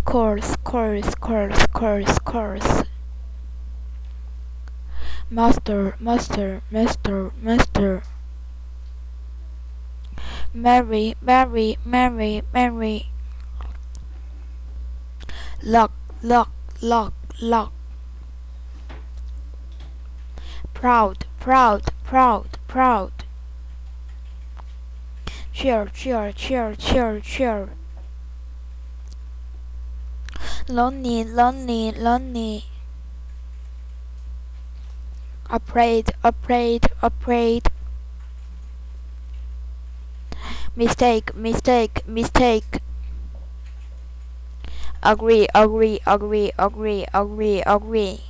course. Master. Mary. Lock. Proud. Cheer. Lonely. Afraid. Mistake. Agree.